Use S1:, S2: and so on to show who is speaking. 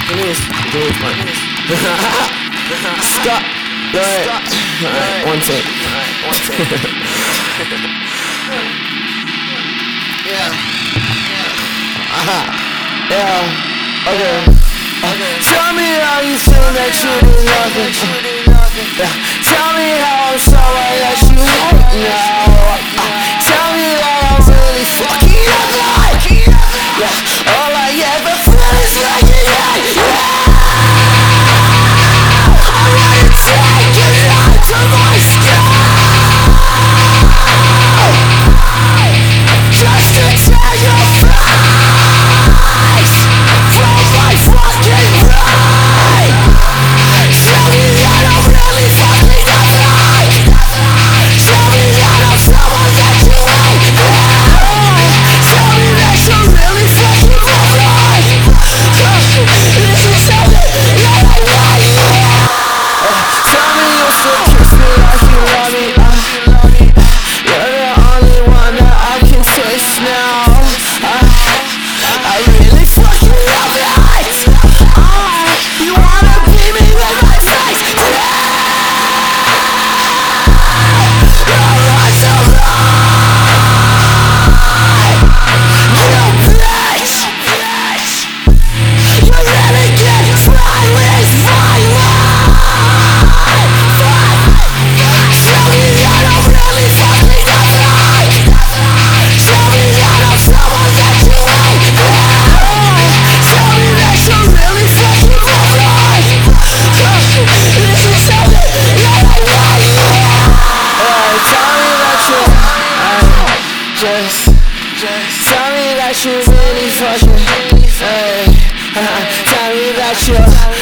S1: It is fun. Stop. Alright, one take. Yeah. Okay. Tell me how you feel that you did nothing. Tell me how I'm sorry that you hate now. Tell me that I'm really fucking up. Yeah. All I ever feel is like it. I wanna take you out to my sky, just to tear your face from my fucking brain. Tell me that I'm really fucking nothing. Tell me that I'm someone that you hate now. Tell me that you're really fucking nothing. This is something that I want you. Tell me you still kiss me like you love me. You're the only one that I can taste now. I really fucking love it. You wanna beat me with my face? Just tell me that you really fucking, tell me that you